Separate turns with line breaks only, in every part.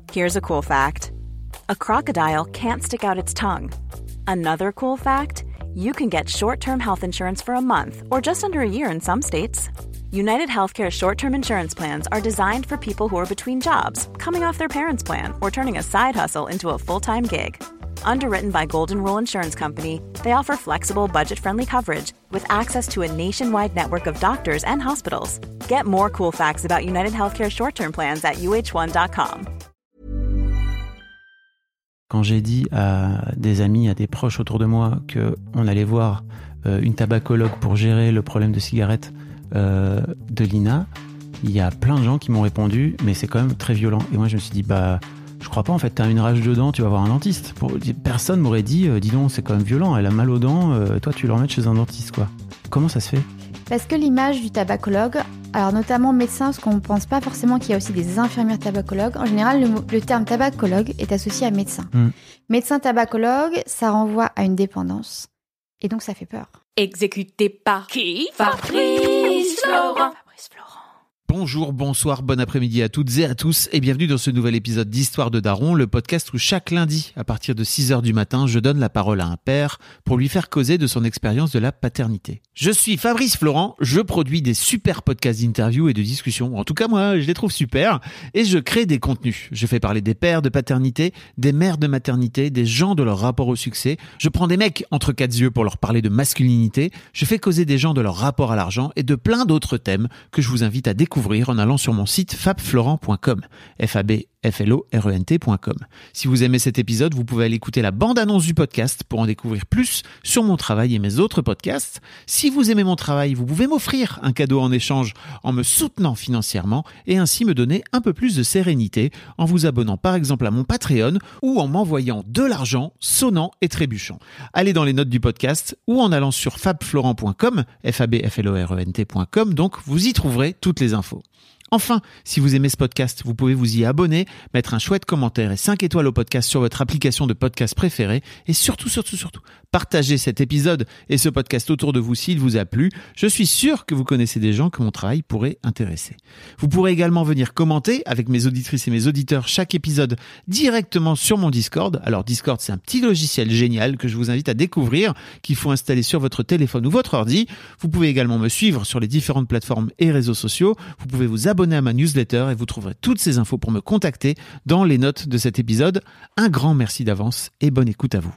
Here's a cool fact. A crocodile can't stick out its tongue. Another cool fact, you can get short-term health insurance for a month or just under a year in some states. United Healthcare short-term insurance plans are designed for people who are between jobs, coming off their parents' plan, or turning a side hustle into a full-time gig. Underwritten by Golden Rule Insurance Company, they offer flexible, budget-friendly coverage with access to a nationwide network of doctors and hospitals. Get more cool facts about United Healthcare short-term plans at uh1.com.
Quand j'ai dit à des amis, à des proches autour de moi qu'on allait voir une tabacologue pour gérer le problème de cigarette de Lina, il y a plein de gens qui m'ont répondu « mais c'est quand même très violent ». Et moi je me suis dit « je crois pas, en fait, t'as une rage de dents, tu vas voir un dentiste ». Personne m'aurait dit « dis donc, c'est quand même violent, elle a mal aux dents, toi tu l'emmènes chez un dentiste, quoi ». Comment ça se fait ?
Parce que l'image du tabacologue, alors notamment médecin, parce qu'on ne pense pas forcément qu'il y a aussi des infirmières tabacologues. En général, le terme tabacologue est associé à médecin. Médecin tabacologue, ça renvoie à une dépendance. Et donc, ça fait peur.
Exécuté par qui ? Fabrice Florent.
Bonjour, bonsoir, bon après-midi à toutes et à tous et bienvenue dans ce nouvel épisode d'Histoire de Daron, le podcast où chaque lundi, à partir de 6h du matin, je donne la parole à un père pour lui faire causer de son expérience de la paternité. Je suis Fabrice Florent, je produis des super podcasts d'interviews et de discussions, en tout cas moi je les trouve super, et je crée des contenus. Je fais parler des pères de paternité, des mères de maternité, des gens de leur rapport au succès, je prends des mecs entre quatre yeux pour leur parler de masculinité, je fais causer des gens de leur rapport à l'argent et de plein d'autres thèmes que je vous invite à découvrir en allant sur mon site fabflorent.com, fabflorent.com. Si vous aimez cet épisode, vous pouvez aller écouter la bande-annonce du podcast pour en découvrir plus sur mon travail et mes autres podcasts. Si vous aimez mon travail, vous pouvez m'offrir un cadeau en échange en me soutenant financièrement et ainsi me donner un peu plus de sérénité en vous abonnant par exemple à mon Patreon ou en m'envoyant de l'argent sonnant et trébuchant. Allez dans les notes du podcast ou en allant sur fabflorent.com, fabflorent.com, donc vous y trouverez toutes les infos. Enfin, si vous aimez ce podcast, vous pouvez vous y abonner, mettre un chouette commentaire et 5 étoiles au podcast sur votre application de podcast préférée et surtout, partagez cet épisode et ce podcast autour de vous s'il vous a plu. Je suis sûr que vous connaissez des gens que mon travail pourrait intéresser. Vous pourrez également venir commenter avec mes auditrices et mes auditeurs chaque épisode directement sur mon Discord. Alors Discord, c'est un petit logiciel génial que je vous invite à découvrir, qu'il faut installer sur votre téléphone ou votre ordi. Vous pouvez également me suivre sur les différentes plateformes et réseaux sociaux. Vous pouvez vous abonner à ma newsletter et vous trouverez toutes ces infos pour me contacter dans les notes de cet épisode. Un grand merci d'avance et bonne écoute à vous.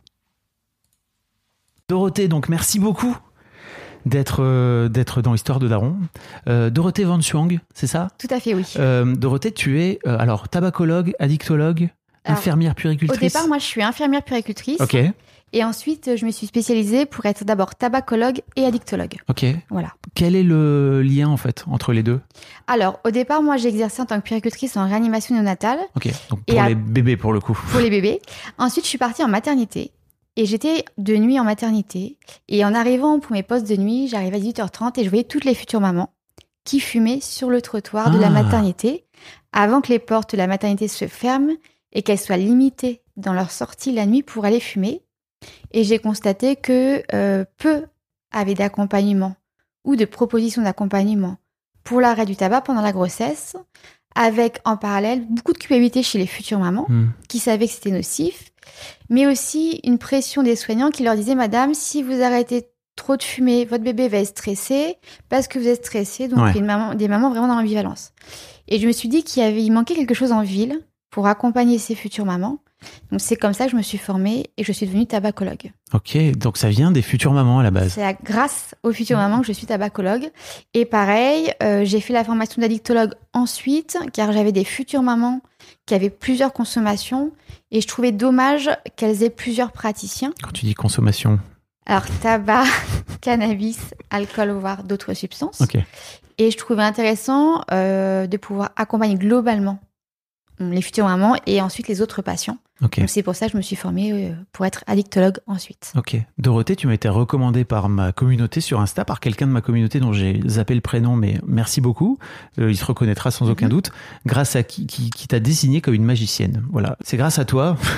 Dorothée, donc merci beaucoup d'être dans l'Histoire de Daron. Dorothée Van Chuang, c'est ça ?
Tout à fait, oui.
Dorothée, tu es alors tabacologue, addictologue, infirmière puéricultrice.
Au départ, moi, je suis infirmière puéricultrice.
Ok.
Et ensuite, je me suis spécialisée pour être d'abord tabacologue et addictologue. Ok. Voilà.
Quel est le lien, en fait, entre les deux ?
Alors, au départ, moi, j'ai exercé en tant que puéricultrice en réanimation néonatale.
Ok, donc pour les bébés, pour le coup.
Pour les bébés. Ensuite, je suis partie en maternité. Et j'étais de nuit en maternité. Et en arrivant pour mes postes de nuit, j'arrivais à 18h30 et je voyais toutes les futures mamans qui fumaient sur le trottoir de la maternité avant que les portes de la maternité se ferment et qu'elles soient limitées dans leur sortie la nuit pour aller fumer. Et j'ai constaté que peu avaient d'accompagnement ou de propositions d'accompagnement pour l'arrêt du tabac pendant la grossesse, avec en parallèle beaucoup de culpabilité chez les futures mamans qui savaient que c'était nocif, mais aussi une pression des soignants qui leur disaient « Madame, si vous arrêtez trop de fumer, votre bébé va être stressé parce que vous êtes stressée. » Donc des mamans vraiment dans l'ambivalence. Et je me suis dit qu'il manquait quelque chose en ville pour accompagner ces futures mamans. Donc c'est comme ça que je me suis formée et je suis devenue tabacologue.
Ok, donc ça vient des futures mamans à la base.
C'est grâce aux futures mamans que je suis tabacologue. Et pareil, j'ai fait la formation d'addictologue ensuite, car j'avais des futures mamans qui avaient plusieurs consommations et je trouvais dommage qu'elles aient plusieurs praticiens.
Quand tu dis consommation ?
Alors tabac, cannabis, alcool, voire d'autres substances.
Ok.
Et je trouvais intéressant de pouvoir accompagner globalement les futures mamans et ensuite les autres patients. Okay. Donc c'est pour ça que je me suis formée pour être addictologue ensuite.
Ok. Dorothée, tu m'as été recommandée par ma communauté sur Insta, par quelqu'un de ma communauté dont j'ai zappé le prénom, mais merci beaucoup. Il se reconnaîtra sans aucun doute, grâce à qui t'a désignée comme une magicienne. Voilà. C'est grâce à toi,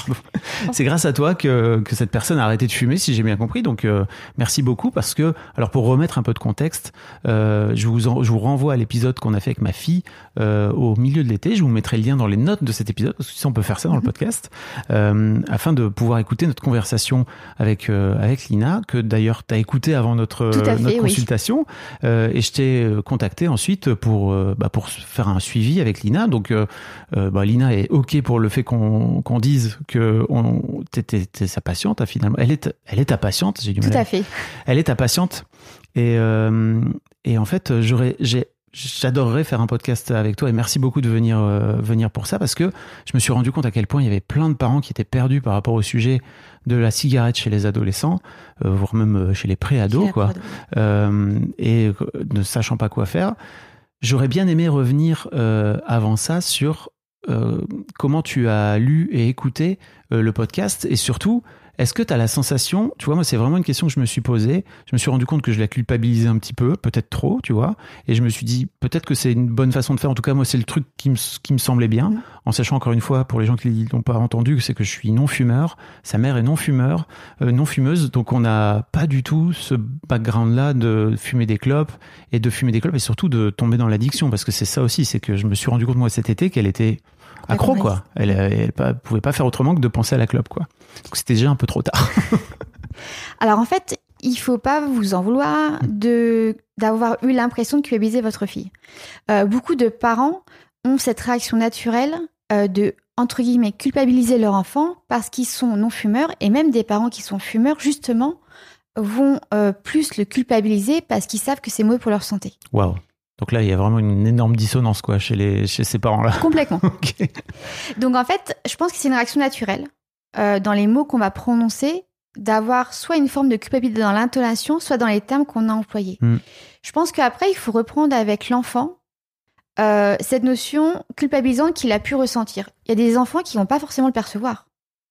C'est grâce à toi que cette personne a arrêté de fumer, si j'ai bien compris. Donc, merci beaucoup parce que, alors pour remettre un peu de contexte, je vous renvoie à l'épisode qu'on a fait avec ma fille au milieu de l'été. Je vous mettrai le lien dans les notes de cet épisode parce que on peut faire ça dans le podcast afin de pouvoir écouter notre conversation avec Lina, que d'ailleurs tu as écouté avant notre consultation. Et je t'ai contacté ensuite pour faire un suivi avec Lina. Donc, Lina est OK pour le fait qu'on dise que t'es sa patiente, finalement. Elle est ta patiente, j'ai du mal.
Tout à fait.
Elle est ta patiente. Et en fait, j'adorerais faire un podcast avec toi et merci beaucoup de venir pour ça parce que je me suis rendu compte à quel point il y avait plein de parents qui étaient perdus par rapport au sujet de la cigarette chez les adolescents, voire même chez les pré-ados, quoi. Et ne sachant pas quoi faire. J'aurais bien aimé revenir avant ça sur comment tu as lu et écouté le podcast et surtout, est-ce que tu as la sensation, tu vois, moi c'est vraiment une question que je me suis posée, je me suis rendu compte que je la culpabilisais un petit peu, peut-être trop, tu vois, et je me suis dit peut-être que c'est une bonne façon de faire, en tout cas moi c'est le truc qui me semblait bien, en sachant encore une fois, pour les gens qui l'ont pas entendu, c'est que je suis non-fumeur, sa mère est non-fumeuse, donc on n'a pas du tout ce background-là de fumer des clopes et surtout de tomber dans l'addiction, parce que c'est ça aussi, c'est que je me suis rendu compte moi cet été qu'elle était accro, quoi. Elle pouvait pas faire autrement que de penser à la clope, quoi. Donc c'était déjà un peu trop tard.
Alors en fait, il faut pas vous en vouloir d'avoir eu l'impression de culpabiliser votre fille. Beaucoup de parents ont cette réaction naturelle de, entre guillemets, culpabiliser leur enfant parce qu'ils sont non-fumeurs, et même des parents qui sont fumeurs, justement, vont plus le culpabiliser parce qu'ils savent que c'est mauvais pour leur santé.
Waouh. Donc là, il y a vraiment une énorme dissonance, quoi, chez ces parents-là.
Complètement.
Okay.
Donc en fait, je pense que c'est une réaction naturelle dans les mots qu'on va prononcer, d'avoir soit une forme de culpabilité dans l'intonation, soit dans les termes qu'on a employés. Je pense qu'après, il faut reprendre avec l'enfant cette notion culpabilisante qu'il a pu ressentir. Il y a des enfants qui vont pas forcément le percevoir.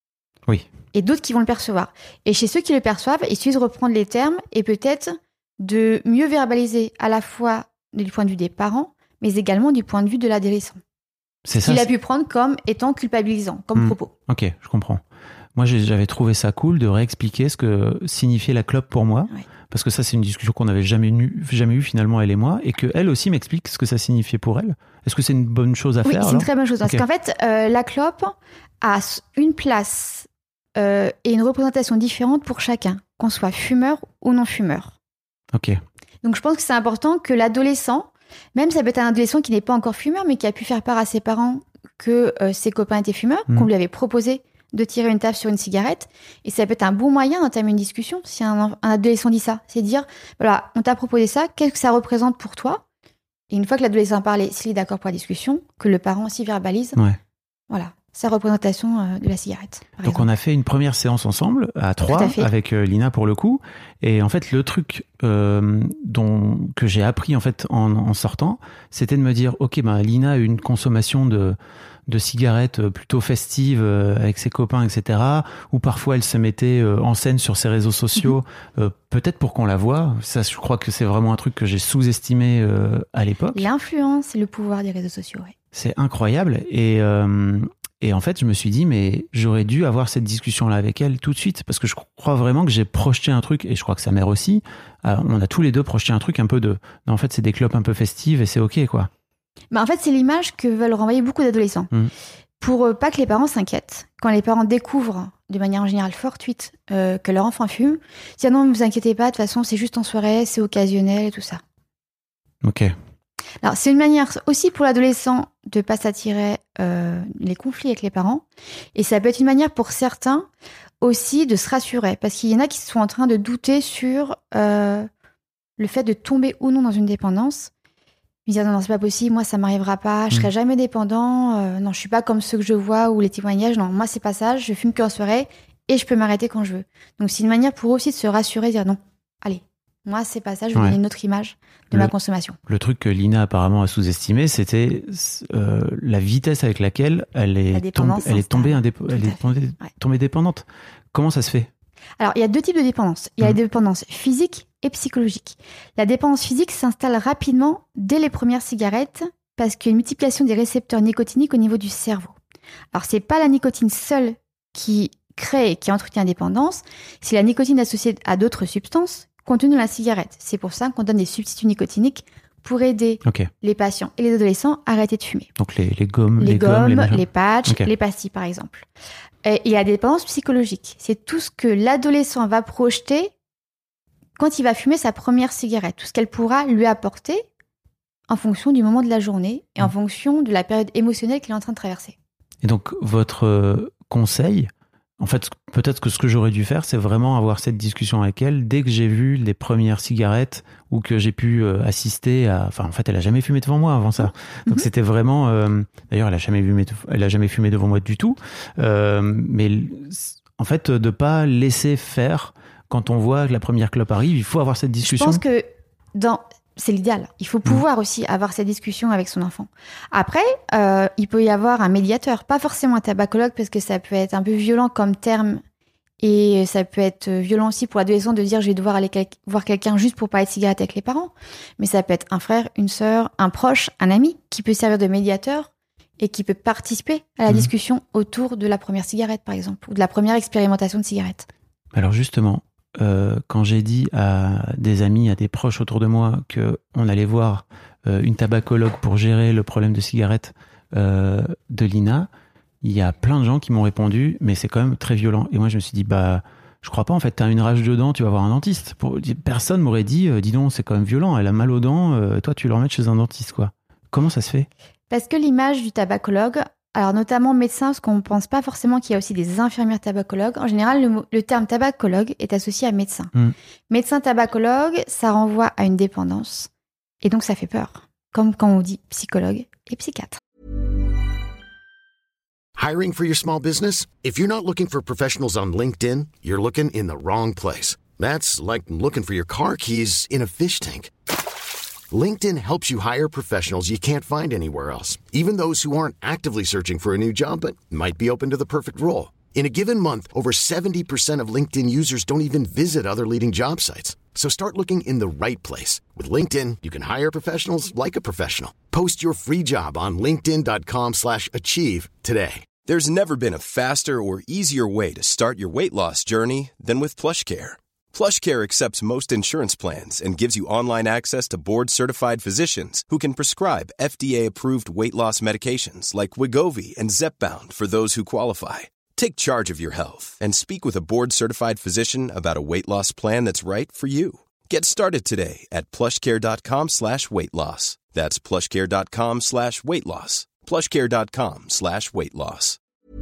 Oui.
Et d'autres qui vont le percevoir. Et chez ceux qui le perçoivent, il suffit de reprendre les termes et peut-être de mieux verbaliser à la fois du point de vue des parents, mais également du point de vue de l'adolescent.
C'est ça.
Qu'il a pu prendre comme étant culpabilisant, comme propos.
Ok, je comprends. Moi, j'avais trouvé ça cool de réexpliquer ce que signifiait la clope pour moi, parce que ça, c'est une discussion qu'on n'avait jamais eu finalement, elle et moi, et qu'elle aussi m'explique ce que ça signifiait pour elle. Est-ce que c'est une bonne chose à faire?
Oui, c'est une très bonne chose, parce qu'en fait, la clope a une place et une représentation différente pour chacun, qu'on soit fumeur ou non fumeur.
Ok.
Donc je pense que c'est important que l'adolescent, même ça peut être un adolescent qui n'est pas encore fumeur, mais qui a pu faire part à ses parents que ses copains étaient fumeurs, qu'on lui avait proposé de tirer une table sur une cigarette, et ça peut être un bon moyen d'entamer une discussion si un adolescent dit ça. C'est dire, voilà, on t'a proposé ça, qu'est-ce que ça représente pour toi? Et une fois que l'adolescent a parlé, s'il est d'accord pour la discussion, que le parent aussi verbalise, voilà, sa représentation de la cigarette.
Donc exemple. On a fait une première séance ensemble, à 3, avec Lina pour le coup, et en fait le truc que j'ai appris en fait en sortant, c'était de me dire, ok, Lina a eu une consommation de cigarettes plutôt festive avec ses copains, etc. Ou parfois elle se mettait en scène sur ses réseaux sociaux, peut-être pour qu'on la voie. Ça, je crois que c'est vraiment un truc que j'ai sous-estimé à l'époque.
L'influence et le pouvoir des réseaux sociaux, oui.
C'est incroyable. Et en fait, je me suis dit, mais j'aurais dû avoir cette discussion-là avec elle tout de suite, parce que je crois vraiment que j'ai projeté un truc, et je crois que sa mère aussi, on a tous les deux projeté un truc un peu de... Non, en fait, c'est des clopes un peu festives et c'est ok, quoi.
En fait, c'est l'image que veulent renvoyer beaucoup d'adolescents. Pour pas que les parents s'inquiètent. Quand les parents découvrent, de manière en général fortuite, que leur enfant fume, disent non, ne vous inquiétez pas, de toute façon, c'est juste en soirée, c'est occasionnel et tout ça.
Ok.
Alors, c'est une manière aussi pour l'adolescent de ne pas s'attirer les conflits avec les parents. Et ça peut être une manière pour certains aussi de se rassurer. Parce qu'il y en a qui sont en train de douter sur le fait de tomber ou non dans une dépendance. Ils disent non, c'est pas possible, moi ça m'arrivera pas, je serai jamais dépendant, non, je suis pas comme ceux que je vois ou les témoignages, non, moi c'est pas ça, je fume qu'en soirée et je peux m'arrêter quand je veux. Donc c'est une manière pour eux aussi de se rassurer, de dire non, allez, moi c'est pas ça, je vais donner une autre image de ma consommation. Le
truc que Lina apparemment a sous-estimé, c'était la vitesse avec laquelle elle est tombée dépendante. Comment ça se fait?
Alors, il y a deux types de dépendance. Il y a la dépendance physique et psychologique. La dépendance physique s'installe rapidement dès les premières cigarettes parce qu'il y a une multiplication des récepteurs nicotiniques au niveau du cerveau. Alors, c'est pas la nicotine seule qui crée et qui entretient la dépendance, c'est la nicotine associée à d'autres substances contenues dans la cigarette. C'est pour ça qu'on donne des substituts nicotiniques pour aider les patients et les adolescents à arrêter de fumer.
Donc les gommes,
les patchs, les pastilles par exemple. Et la dépendance psychologique, c'est tout ce que l'adolescent va projeter quand il va fumer sa première cigarette, tout ce qu'elle pourra lui apporter en fonction du moment de la journée et en fonction de la période émotionnelle qu'il est en train de traverser.
Et donc, votre conseil, en fait, peut-être que ce que j'aurais dû faire, c'est vraiment avoir cette discussion avec elle dès que j'ai vu les premières cigarettes ou que j'ai pu assister à... Enfin, en fait, elle a jamais fumé devant moi avant ça. Donc, c'était vraiment... D'ailleurs, elle a jamais fumé devant moi du tout. Mais en fait, de pas laisser faire... Quand on voit que la première clope arrive, il faut avoir cette discussion.
Je pense que c'est l'idéal. Il faut pouvoir aussi avoir cette discussion avec son enfant. Après, il peut y avoir un médiateur, pas forcément un tabacologue, parce que ça peut être un peu violent comme terme, et ça peut être violent aussi pour l'adolescent de dire je vais devoir aller voir quelqu'un juste pour parler de cigarette avec les parents. Mais ça peut être un frère, une sœur, un proche, un ami qui peut servir de médiateur et qui peut participer à la discussion autour de la première cigarette, par exemple, ou de la première expérimentation de cigarette.
Alors justement, quand j'ai dit à des amis, à des proches autour de moi qu'on allait voir une tabacologue pour gérer le problème de cigarette de Lina, il y a plein de gens qui m'ont répondu mais c'est quand même très violent. Et moi je me suis dit je crois pas, en fait t'as une rage de dents, tu vas voir un dentiste. Personne m'aurait dit dis donc c'est quand même violent, elle a mal aux dents, toi tu l'emmènes chez un dentiste quoi. Comment ça se fait? Parce
que l'image du tabacologue, alors notamment médecin, parce qu'on ne pense pas forcément qu'il y a aussi des infirmières tabacologues. En général, le terme tabacologue est associé à médecin. Médecin tabacologue, ça renvoie à une dépendance. Et donc ça fait peur. Comme quand on dit psychologue et psychiatre.
Hiring for your small business? If you're not looking for professionals on LinkedIn, you're looking in the wrong place. That's like looking for your car keys in a fish tank. LinkedIn helps you hire professionals you can't find anywhere else, even those who aren't actively searching for a new job but might be open to the perfect role. In a given month, over 70% of LinkedIn users don't even visit other leading job sites. So start looking in the right place. With LinkedIn, you can hire professionals like a professional. Post your free job on linkedin.com/achieve today.
There's never been a faster or easier way to start your weight loss journey than with PlushCare. PlushCare accepts most insurance plans and gives you online access to board-certified physicians who can prescribe FDA-approved weight loss medications like Wegovy and Zepbound for those who qualify. Take charge of your health and speak with a board-certified physician about a weight loss plan that's right for you. Get started today at plushcare.com/weightloss. That's plushcare.com/weightloss. plushcare.com/weightloss.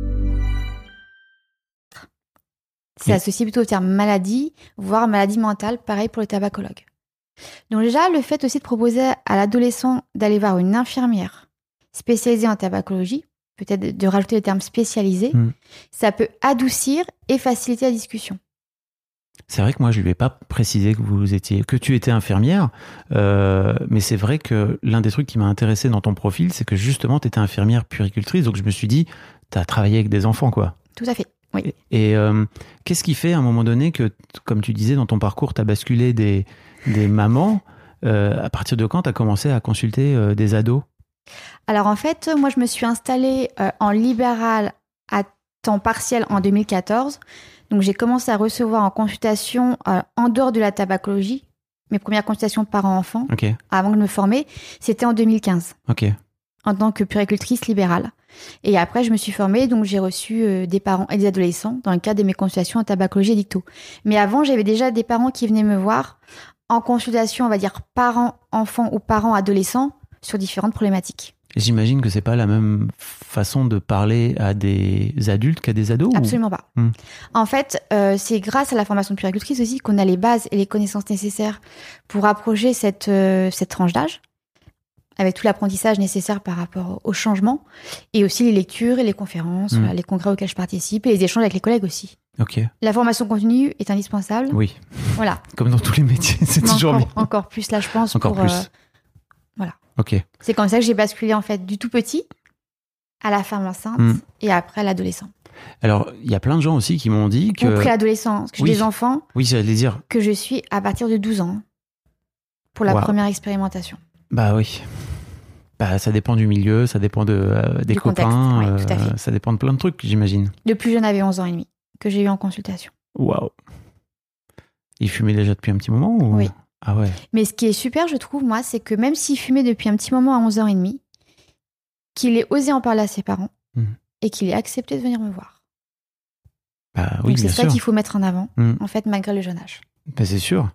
C'est associé plutôt au terme maladie, voire maladie mentale, pareil pour les tabacologues. Donc déjà, le fait aussi de proposer à l'adolescent d'aller voir une infirmière spécialisée en tabacologie, peut-être de rajouter le terme spécialisé, ça peut adoucir et faciliter la discussion.
C'est vrai que moi, je ne lui ai pas précisé que tu étais infirmière, mais c'est vrai que l'un des trucs qui m'a intéressé dans ton profil, c'est que justement, tu étais infirmière puéricultrice, donc je me suis dit, tu as travaillé avec des enfants, quoi.
Tout à fait. Oui.
Et qu'est-ce qui fait à un moment donné que, comme tu disais dans ton parcours, tu as basculé des mamans, à partir de quand tu as commencé à consulter des ados?
Alors en fait, moi je me suis installée en libéral à temps partiel en 2014. Donc j'ai commencé à recevoir en consultation en dehors de la tabacologie, mes premières consultations parents-enfants, avant de me former, c'était en 2015. En tant que puéricultrice libérale. Et après, je me suis formée, donc j'ai reçu des parents et des adolescents dans le cadre de mes consultations en tabacologie et dicto. Mais avant, j'avais déjà des parents qui venaient me voir en consultation, on va dire parents-enfants ou parents-adolescents, sur différentes problématiques.
J'imagine que c'est pas la même façon de parler à des adultes qu'à des ados?
Absolument pas. En fait, c'est grâce à la formation de puéricultrice aussi qu'on a les bases et les connaissances nécessaires pour approcher cette tranche d'âge, avec tout l'apprentissage nécessaire par rapport au changement, et aussi les lectures et les conférences, voilà, les congrès auxquels je participe, et les échanges avec les collègues aussi. La formation continue est indispensable.
Oui.
Voilà.
Comme dans tous les métiers, c'est toujours bien.
Encore plus là, je pense.
Encore plus.
Voilà. C'est comme ça que j'ai basculé en fait du tout petit à la femme enceinte et après à l'adolescent.
Alors, il y a plein de gens aussi qui m'ont dit que...
Ou préadolescent, parce que j'ai des enfants.
Oui, j'allais dire.
Que je suis à partir de 12 ans pour la première expérimentation.
Bah oui. Ça dépend du milieu, ça dépend des
Du
copains,
contexte, oui, tout à fait.
ça dépend de plein de trucs, j'imagine.
Le plus jeune avait 11 ans et demi, que j'ai eu en consultation.
Waouh. Il fumait déjà depuis un petit moment ou...
Oui.
Ah ouais.
Mais ce qui est super, je trouve, moi, c'est que même s'il fumait depuis un petit moment à 11 ans et demi, qu'il ait osé en parler à ses parents et qu'il ait accepté de venir me voir.
Bah oui,
donc c'est
bien
ça
sûr.
qu'il faut mettre en avant, en fait, malgré le jeune âge.
C'est sûr.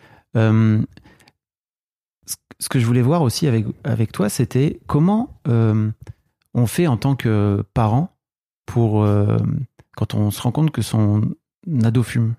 Ce que je voulais voir aussi avec toi, c'était comment on fait en tant que parent pour quand on se rend compte que son ado fume.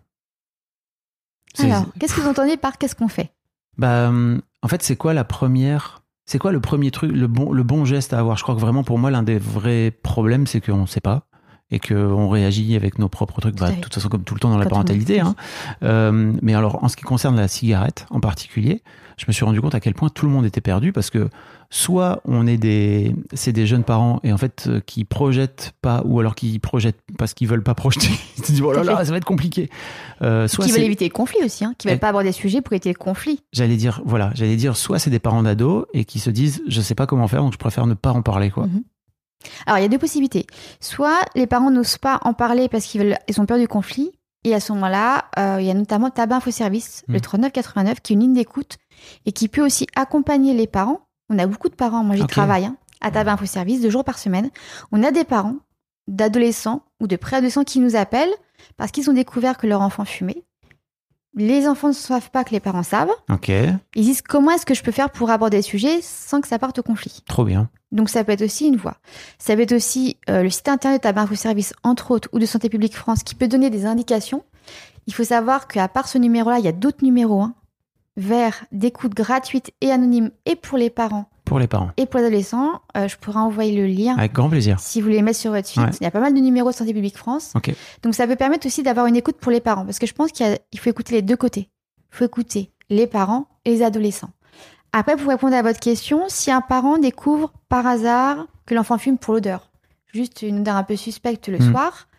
Alors, qu'est-ce que vous entendez par qu'est-ce qu'on fait ?
En fait, c'est quoi le premier truc, le bon geste à avoir ? Je crois que vraiment pour moi, l'un des vrais problèmes, c'est qu'on ne sait pas. Et qu'on réagit avec nos propres trucs, de toute façon comme tout le temps dans la parentalité. Mais alors, en ce qui concerne la cigarette en particulier, je me suis rendu compte à quel point tout le monde était perdu parce que soit c'est des jeunes parents et en fait qui projettent pas ou alors qui projettent parce qu'ils veulent pas projeter. Ils se disent oh là là, ça va être compliqué.
Soit qui veulent éviter les conflits aussi, qui veulent pas aborder des sujets pour éviter les conflits.
J'allais dire soit c'est des parents d'ados et qui se disent je sais pas comment faire donc je préfère ne pas en parler quoi.
Alors, il y a deux possibilités. Soit les parents n'osent pas en parler parce qu'ils ont peur du conflit. Et à ce moment-là, il y a notamment Tabac Info Service, le 3989, qui est une ligne d'écoute et qui peut aussi accompagner les parents. On a beaucoup de parents, moi j'y travaille, à Tabac Info Service, 2 jours par semaine. On a des parents d'adolescents ou de préadolescents qui nous appellent parce qu'ils ont découvert que leur enfant fumait. Les enfants ne savent pas que les parents savent. Ils disent comment est-ce que je peux faire pour aborder le sujet sans que ça parte au conflit.
Trop bien.
Donc ça peut être aussi une voie. Ça peut être aussi le site internet de Tabac Info Service, entre autres, ou de Santé publique France, qui peut donner des indications. Il faut savoir qu'à part ce numéro-là, il y a d'autres numéros verts d'écoute gratuite et anonyme et pour les parents.
Pour les parents.
Et pour les adolescents, je pourrais envoyer le lien.
Avec grand plaisir.
Si vous voulez les mettre sur votre site. Il y a pas mal de numéros de Santé publique France. Donc ça peut permettre aussi d'avoir une écoute pour les parents. Parce que je pense qu'il faut écouter les deux côtés. Il faut écouter les parents et les adolescents. Après, pour répondre à votre question, si un parent découvre par hasard que l'enfant fume pour l'odeur, juste une odeur un peu suspecte le soir,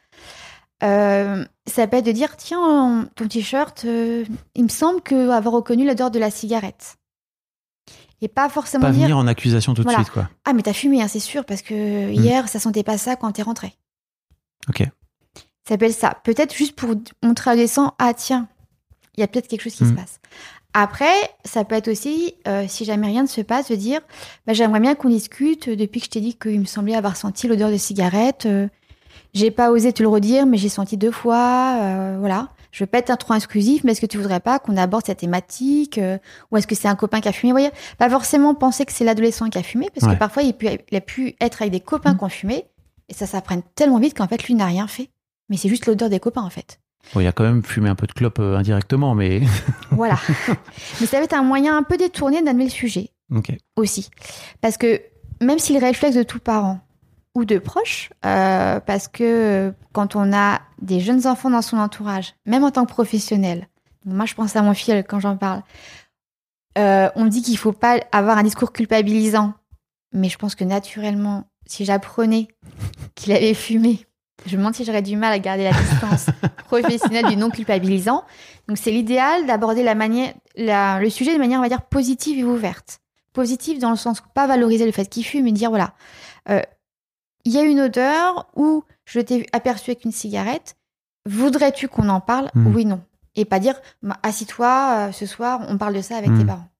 ça peut être de dire tiens, ton t-shirt, il me semble avoir reconnu l'odeur de la cigarette. Et pas forcément
pas venir en accusation tout de suite, quoi.
Ah, mais t'as fumé, c'est sûr, parce que hier, ça sentait pas ça quand t'es rentré. Ça peut être ça. Peut-être juste pour montrer à l'adolescent, ah tiens, il y a peut-être quelque chose qui se passe. Après, ça peut être aussi, si jamais rien ne se passe, de dire j'aimerais bien qu'on discute depuis que je t'ai dit qu'il me semblait avoir senti l'odeur de cigarette. J'ai pas osé te le redire, mais j'ai senti 2 fois. Voilà. Je veux pas être trop exclusif, mais est-ce que tu voudrais pas qu'on aborde cette thématique ou est-ce que c'est un copain qui a fumé ? Vous voyez, pas forcément penser que c'est l'adolescent qui a fumé, parce que parfois, il a pu être avec des copains qui ont fumé, et ça s'apprenne tellement vite qu'en fait, lui n'a rien fait. Mais c'est juste l'odeur des copains, en fait.
Bon, il a quand même fumé un peu de clope indirectement, mais...
Voilà. Mais ça va être un moyen un peu détourné d'amener le sujet. Aussi. Parce que même si le réflexe de tout parent ou de proches, parce que quand on a des jeunes enfants dans son entourage, même en tant que professionnel, moi je pense à mon fils quand j'en parle, on me dit qu'il ne faut pas avoir un discours culpabilisant. Mais je pense que naturellement, si j'apprenais qu'il avait fumé, je me demande si j'aurais du mal à garder la distance professionnelle du non culpabilisant. Donc c'est l'idéal d'aborder le sujet de manière, on va dire, positive et ouverte. Positive dans le sens pas valoriser le fait qu'il fume, mais dire voilà, il y a une odeur ou je t'ai aperçu avec une cigarette, voudrais-tu qu'on en parle ? Oui, non. Et pas dire assis-toi, ce soir, on parle de ça avec tes parents.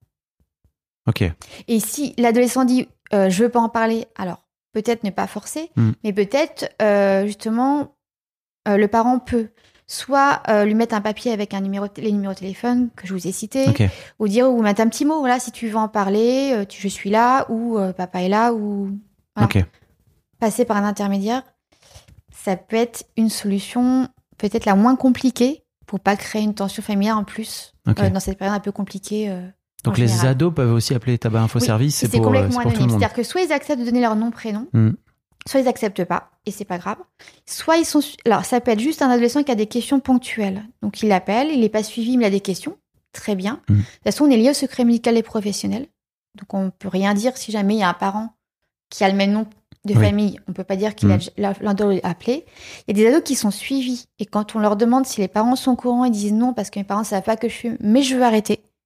Et si l'adolescent dit je veux pas en parler, alors peut-être ne pas forcer, mais peut-être, justement, le parent peut soit lui mettre un papier avec les numéros de téléphone que je vous ai cités, ou mettre un petit mot, voilà, si tu veux en parler, je suis là, ou papa est là, ou... Voilà. Passer par un intermédiaire, ça peut être une solution peut-être la moins compliquée pour pas créer une tension familiale en plus dans cette période un peu compliquée.
Donc les ados peuvent aussi appeler Tabac Info Service, c'est pour
complètement
tout le monde.
C'est-à-dire que soit ils acceptent de donner leur nom, prénom, soit ils acceptent pas, et c'est pas grave. Soit ils sont... Alors ça peut être juste un adolescent qui a des questions ponctuelles. Donc il l'appelle, il n'est pas suivi, mais il a des questions. Très bien. De toute façon, on est lié au secret médical des professionnels. Donc on peut rien dire si jamais il y a un parent qui a le même nom de famille, on peut pas dire qu'il a l'un d'eux appelé. Il y a des ados qui sont suivis, et quand on leur demande si les parents sont au courant, ils disent non parce que mes parents savent pas que je fume, mais je veux arrêter.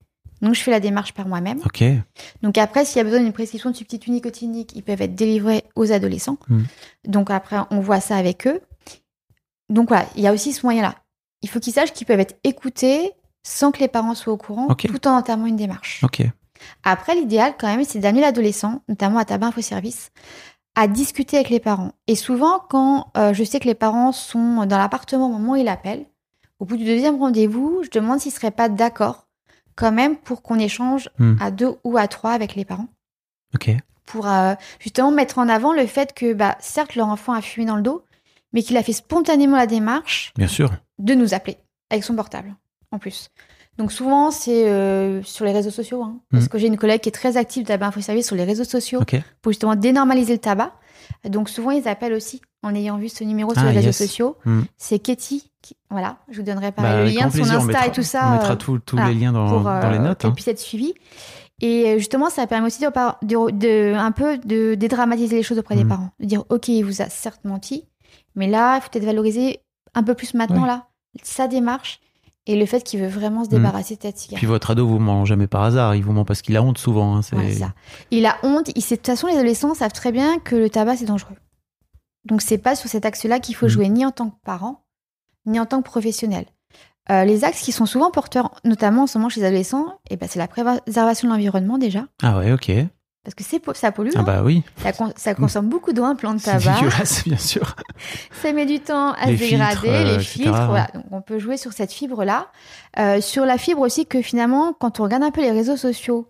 Donc, je fais la démarche par moi-même.
Ok.
Donc, après, s'il y a besoin d'une prescription de substituts nicotiniques, ils peuvent être délivrés aux adolescents. Donc, après, on voit ça avec eux. Donc, voilà, il y a aussi ce moyen-là. Il faut qu'ils sachent qu'ils peuvent être écoutés sans que les parents soient au courant, tout en entamant une démarche.
Ok.
Après, l'idéal, quand même, c'est d'amener l'adolescent, notamment à Tabac Info Service, à discuter avec les parents. Et souvent, quand je sais que les parents sont dans l'appartement au moment où ils appellent, au bout du deuxième rendez-vous, je demande s'ils ne seraient pas d'accord, quand même, pour qu'on échange à 2 ou à 3 avec les parents.
Ok.
Pour justement mettre en avant le fait que, certes, leur enfant a fumé dans le dos, mais qu'il a fait spontanément la démarche
Bien sûr.
de nous appeler avec son portable, en plus. Donc souvent, c'est sur les réseaux sociaux, parce que j'ai une collègue qui est très active de Tabac Info Service sur les réseaux sociaux pour justement dénormaliser le tabac. Donc souvent, ils appellent aussi en ayant vu ce numéro sur les réseaux sociaux. C'est Katie. Voilà, je vous donnerai pareil le lien de son Insta et tout ça.
On mettra tous les liens dans les notes.
Qu'elle puisse être suivie. Et justement, ça permet aussi un peu de dédramatiser les choses auprès des parents. De dire, OK, il vous a certes menti, mais là, il faut peut-être valoriser un peu plus maintenant, là, sa démarche. Et le fait qu'il veut vraiment se débarrasser de cette cigarette.
Puis votre ado vous ment jamais par hasard, il vous ment parce qu'il a honte souvent. C'est
ça. Il a honte. De toute façon, les adolescents savent très bien que le tabac, c'est dangereux. Donc, c'est pas sur cet axe-là qu'il faut jouer, ni en tant que parent, ni en tant que professionnel. Les axes qui sont souvent porteurs, notamment en ce moment chez les adolescents, c'est la préservation de l'environnement déjà.
Ah ouais, ok.
Parce que ça pollue.
Ah bah oui.
Ça consomme beaucoup d'eau, un plant de tabac.
C'est dégueulasse, bien sûr.
Ça met du temps à se dégrader, les filtres. Voilà. Donc on peut jouer sur cette fibre-là. Sur la fibre aussi que finalement, quand on regarde un peu les réseaux sociaux,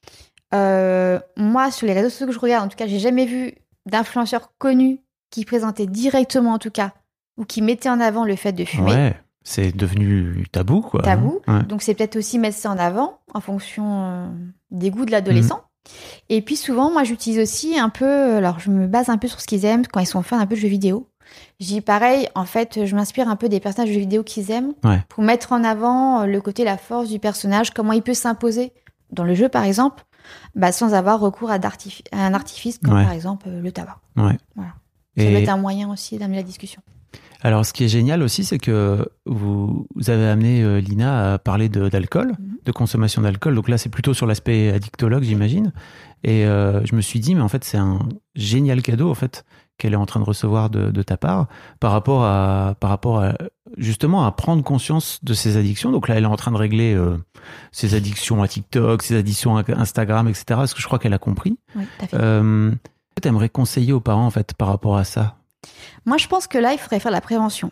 moi, sur les réseaux sociaux que je regarde, en tout cas, j'ai jamais vu d'influenceurs connus qui présentaient directement, en tout cas, ou qui mettaient en avant le fait de fumer.
Ouais, c'est devenu tabou, quoi.
Tabou.
Ouais.
Donc c'est peut-être aussi mettre ça en avant en fonction des goûts de l'adolescent. Et puis souvent, moi, j'utilise aussi un peu... Alors, je me base un peu sur ce qu'ils aiment quand ils sont fans un peu de jeux vidéo. Je dis pareil, en fait, je m'inspire un peu des personnages de jeux vidéo qu'ils aiment pour mettre en avant le côté, la force du personnage, comment il peut s'imposer dans le jeu, par exemple, sans avoir recours à un artifice comme, par exemple, le tabac. Ouais. Voilà. Ça peut être un moyen aussi d'amener la discussion.
Alors, ce qui est génial aussi, c'est que vous avez amené Lina à parler d'alcool, de consommation d'alcool. Donc là, c'est plutôt sur l'aspect addictologue, j'imagine. Et je me suis dit, mais en fait, c'est un génial cadeau, en fait, qu'elle est en train de recevoir de ta part, par rapport à justement à prendre conscience de ses addictions. Donc là, elle est en train de régler ses addictions à TikTok, ses addictions à Instagram, etc. Parce que je crois qu'elle a compris.
Oui, tout à fait.
Tu aimerais conseiller aux parents, en fait, par rapport à ça?
Moi, je pense que là, il faudrait faire de la prévention.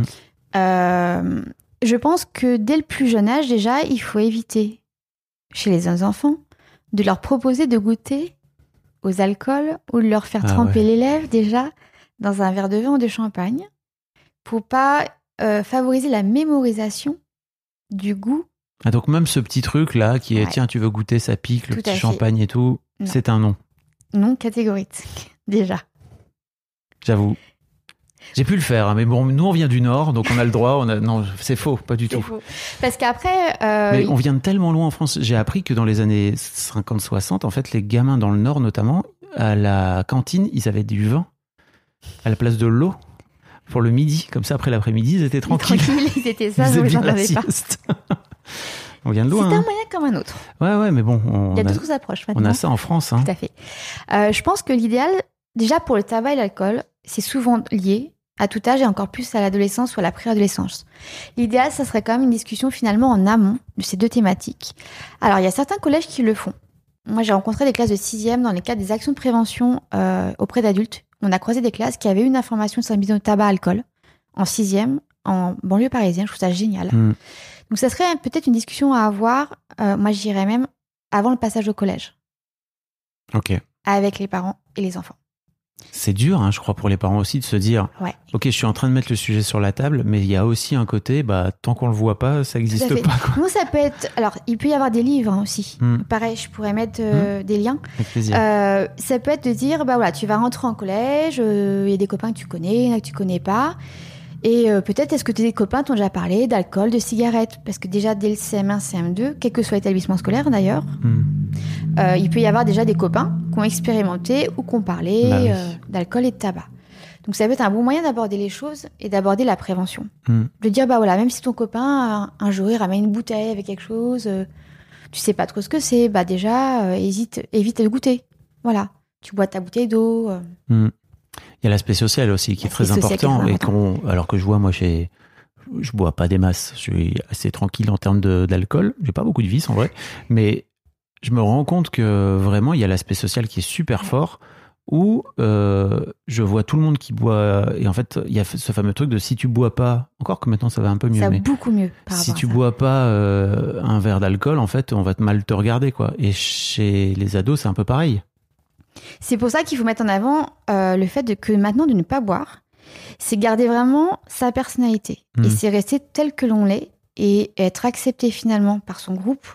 Je pense que dès le plus jeune âge, déjà, il faut éviter, chez les jeunes enfants, de leur proposer de goûter aux alcools ou de leur faire tremper les lèvres, déjà, dans un verre de vin ou de champagne, pour pas favoriser la mémorisation du goût.
Ah, donc même ce petit truc-là, qui est, tiens, tu veux goûter, ça pique, le petit champagne et tout, c'est un non.
Non catégorique, déjà.
J'avoue. J'ai pu le faire, mais bon, nous on vient du Nord, donc on a le droit. Non, c'est faux, pas du tout.
Faux. Parce qu'après...
Mais on vient de tellement loin en France. J'ai appris que dans les années 50-60, en fait, les gamins dans le Nord notamment, à la cantine, ils avaient du vin à la place de l'eau pour le midi. Comme ça, après l'après-midi, ils étaient tranquilles.
Ils étaient sages,
ils
j'en
bien la
avais pas.
sieste. On vient de loin.
C'est un moyen comme un autre.
Ouais, mais bon.
Il y a d'autres approches maintenant.
On a ça en France. Hein.
Tout à fait. Je pense que l'idéal, déjà pour le tabac et l'alcool, c'est souvent lié à tout âge et encore plus à l'adolescence ou à la préadolescence. L'idéal, ça serait quand même une discussion finalement en amont de ces deux thématiques. Alors, il y a certains collèges qui le font. Moi, j'ai rencontré des classes de 6e dans les cadres des actions de prévention auprès d'adultes. On a croisé des classes qui avaient une information sur le tabac-alcool en 6e, en banlieue parisienne. Je trouve ça génial. Donc, ça serait peut-être une discussion à avoir, moi, je dirais même, avant le passage au collège.
Ok.
Avec les parents et les enfants.
C'est dur, hein, je crois, pour les parents aussi de se dire ok, je suis en train de mettre le sujet sur la table, mais il y a aussi un côté, tant qu'on le voit pas, ça n'existe pas. Quoi.
Nous, ça peut être... Alors, il peut y avoir des livres aussi. Pareil, je pourrais mettre des liens.
Avec plaisir.
Ça peut être de dire, voilà, tu vas rentrer en collège, il y a des copains que tu connais, il y en a que tu connais pas. Et peut-être, est-ce que tes copains t'ont déjà parlé d'alcool, de cigarettes? Parce que déjà, dès le CM1, CM2, quel que soit l'établissement scolaire d'ailleurs, il peut y avoir déjà des copains qui ont expérimenté ou qui ont parlé d'alcool et de tabac. Donc ça peut être un bon moyen d'aborder les choses et d'aborder la prévention. De dire, voilà, même si ton copain, un jour, il ramène une bouteille avec quelque chose, Tu sais pas trop ce que c'est, déjà, évite de goûter. Voilà. Tu bois ta bouteille d'eau.
Il y a l'aspect social aussi qui est très important. Alors que je vois, moi, je bois pas des masses. Je suis assez tranquille en termes d'alcool. J'ai pas beaucoup de vices en vrai. Mais je me rends compte que vraiment, il y a l'aspect social qui est super fort où je vois tout le monde qui boit. Et en fait, il y a ce fameux truc de si tu bois pas, encore que maintenant ça va un peu mieux.
Ça va beaucoup mieux.
Si tu bois pas un verre d'alcool, en fait, on va mal te regarder, quoi. Et chez les ados, c'est un peu pareil.
C'est pour ça qu'il faut mettre en avant le fait que maintenant de ne pas boire, c'est garder vraiment sa personnalité. Et c'est rester tel que l'on l'est et être accepté finalement par son groupe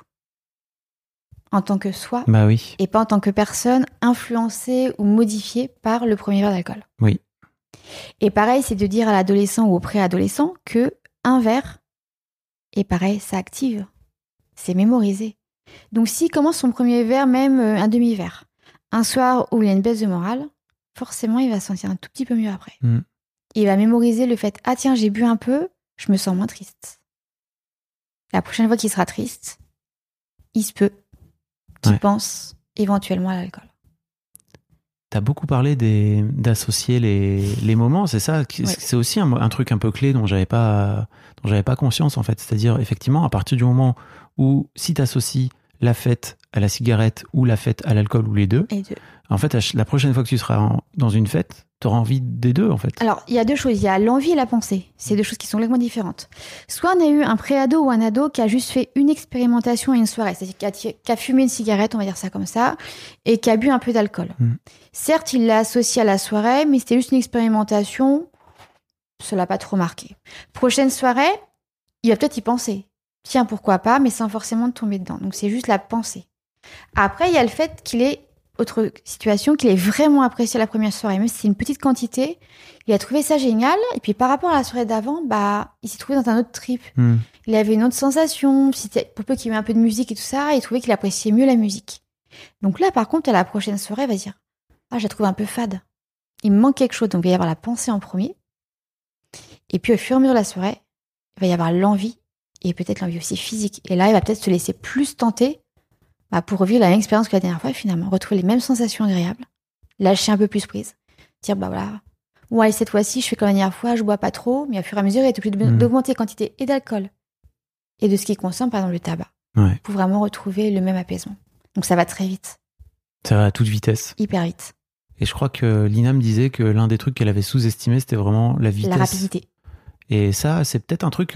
en tant que soi et pas en tant que personne influencée ou modifiée par le premier verre d'alcool.
Oui.
Et pareil, c'est de dire à l'adolescent ou au préadolescent que un verre, et pareil, ça active. C'est mémorisé. Donc s'il commence son premier verre, même un demi-verre, un soir où il a une baisse de morale, forcément, il va se sentir un tout petit peu mieux après. Il va mémoriser le fait « Ah tiens, j'ai bu un peu, je me sens moins triste. » La prochaine fois qu'il sera triste, il se peut qu'il pense éventuellement à l'alcool.
Tu as beaucoup parlé d'associer les moments, c'est ça? C'est aussi un truc un peu clé dont j'avais pas conscience, en fait. C'est-à-dire, effectivement, à partir du moment où, si tu associes la fête à la cigarette ou la fête à l'alcool ou les deux, en fait, la prochaine fois que tu seras dans une fête, tu auras envie des deux, en fait.
Alors, il y a deux choses. Il y a l'envie et la pensée. C'est deux choses qui sont complètement différentes. Soit on a eu un préado ou un ado qui a juste fait une expérimentation à une soirée, c'est-à-dire qui a fumé une cigarette, on va dire ça comme ça, et qui a bu un peu d'alcool. Certes, il l'a associé à la soirée, mais c'était juste une expérimentation. Ça l'a pas trop marqué. Prochaine soirée, il va peut-être y penser. Tiens, pourquoi pas, mais sans forcément tomber dedans. Donc, c'est juste la pensée. Après, il y a le fait qu'il ait, autre situation, qu'il ait vraiment apprécié la première soirée. Même si c'est une petite quantité, il a trouvé ça génial. Et puis, par rapport à la soirée d'avant, il s'est trouvé dans un autre trip. Il avait une autre sensation. Pour peu qu'il y ait un peu de musique et tout ça, il trouvait qu'il appréciait mieux la musique. Donc là, par contre, à la prochaine soirée, il va dire « Ah, je la trouve un peu fade. Il me manque quelque chose. » Donc, il va y avoir la pensée en premier. Et puis, au fur et à mesure de la soirée, il va y avoir l'envie. Et peut-être l'envie aussi physique. Et là, il va peut-être se laisser plus tenter pour revivre la même expérience que la dernière fois, et finalement, retrouver les mêmes sensations agréables, lâcher un peu plus prise, dire, voilà, ouais, cette fois-ci, je fais comme la dernière fois, je bois pas trop, mais au fur et à mesure, il est obligé d'augmenter la quantité et d'alcool et de ce qu'il consomme, par exemple le tabac, pour vraiment retrouver le même apaisement. Donc ça va très vite.
Ça va à toute vitesse.
Hyper vite.
Et je crois que Lina me disait que l'un des trucs qu'elle avait sous-estimé, c'était vraiment la vitesse.
La rapidité.
Et ça, c'est peut-être un truc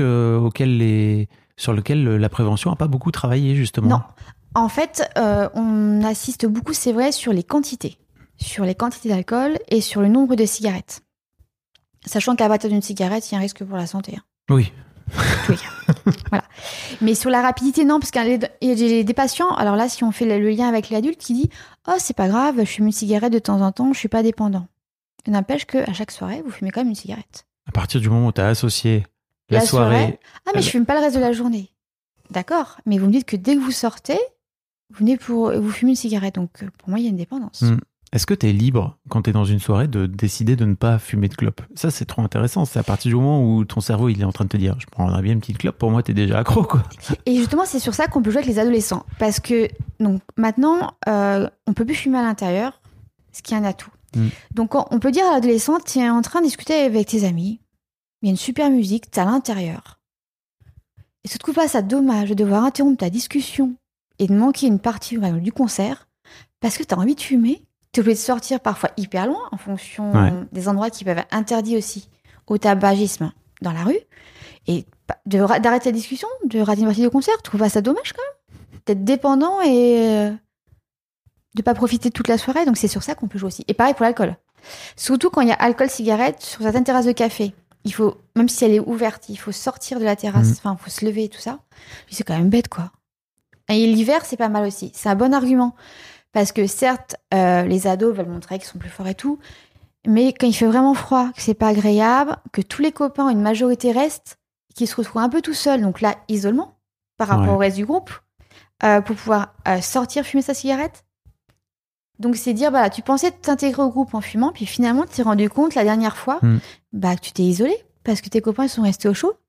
sur lequel la prévention n'a pas beaucoup travaillé, justement.
Non. En fait, on assiste beaucoup, c'est vrai, sur les quantités d'alcool et sur le nombre de cigarettes. Sachant qu'à partir d'une cigarette, il y a un risque pour la santé.
Oui.
Voilà. Mais sur la rapidité, non, parce qu'il y a des patients, alors là, si on fait le lien avec l'adulte qui dit « Oh, c'est pas grave, je fume une cigarette de temps en temps, je suis pas dépendant. » Il n'empêche qu'à chaque soirée, vous fumez quand même une cigarette.
À partir du moment où tu as associé la soirée...
Ah, mais je fume pas le reste de la journée. D'accord, mais vous me dites que dès que vous sortez, vous fumez une cigarette. Donc, pour moi, il y a une dépendance.
Est-ce que tu es libre, quand tu es dans une soirée, de décider de ne pas fumer de clope? Ça, c'est trop intéressant. C'est à partir du moment où ton cerveau il est en train de te dire « Je prendrais bien une petite clope », pour moi, tu es déjà accro, quoi.
Et justement, c'est sur ça qu'on peut jouer avec les adolescents. Parce que donc, maintenant, on peut plus fumer à l'intérieur, ce qui est un atout. Donc, on peut dire à l'adolescent, tu es en train de discuter avec tes amis, il y a une super musique, tu es à l'intérieur. Et tu te trouves pas ça dommage de devoir interrompre ta discussion et de manquer une partie du concert parce que tu as envie de fumer, tu es obligé de sortir parfois hyper loin en fonction des endroits qui peuvent être interdits aussi au tabagisme dans la rue, et d'arrêter la discussion, de rater une partie du concert, tu trouves pas ça dommage quand même d'être dépendant et de pas profiter de toute la soirée. Donc c'est sur ça qu'on peut jouer aussi. Et pareil pour l'alcool. Surtout quand il y a alcool, cigarette sur certaines terrasses de café. Il faut, même si elle est ouverte, il faut sortir de la terrasse, il faut se lever et tout ça. C'est quand même bête, quoi. Et l'hiver, c'est pas mal aussi. C'est un bon argument. Parce que certes, les ados veulent montrer qu'ils sont plus forts et tout, mais quand il fait vraiment froid, que c'est pas agréable, que tous les copains, une majorité restent, qu'ils se retrouvent un peu tout seuls, donc là, isolement, par rapport au reste du groupe, pour pouvoir sortir, fumer sa cigarette. Donc c'est dire, tu pensais t'intégrer au groupe en fumant, puis finalement, tu t'es rendu compte la dernière fois que tu t'es isolé, parce que tes copains ils sont restés au chaud,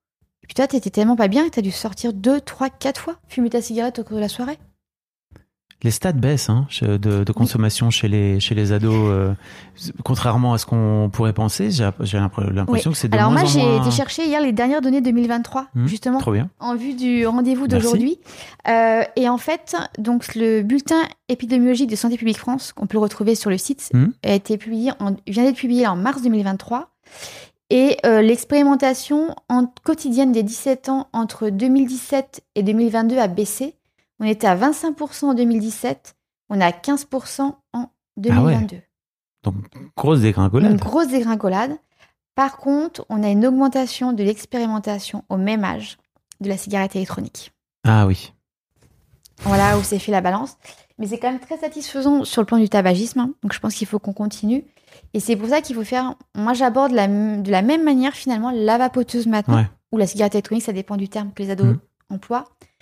Et puis toi, t'étais tellement pas bien que t'as dû sortir 2, 3, 4 fois fumer ta cigarette au cours de la soirée.
Les stats baissent de consommation chez les ados, contrairement à ce qu'on pourrait penser. J'ai l'impression que c'est de
Alors
moins
moi,
en
j'ai
moins...
été chercher hier les dernières données 2023, justement,
trop bien.
en vue du rendez-vous d'aujourd'hui. Et en fait, donc le bulletin épidémiologique de Santé publique France, qu'on peut le retrouver sur le site, vient d'être publié en mars 2023. Et l'expérimentation quotidienne des 17 ans entre 2017 et 2022 a baissé. On était à 25% en 2017, on est à 15% en 2022. Ah ouais.
Donc, grosse dégringolade.
Une grosse dégringolade. Par contre, on a une augmentation de l'expérimentation au même âge de la cigarette électronique.
Ah oui.
Voilà où s'est fait la balance. Mais c'est quand même très satisfaisant sur le plan du tabagisme. Hein. Donc, je pense qu'il faut qu'on continue. Et c'est pour ça qu'il faut faire... Moi, j'aborde de la même manière, finalement, la vapoteuse maintenant, ou la cigarette électronique, ça dépend du terme que les ados emploient.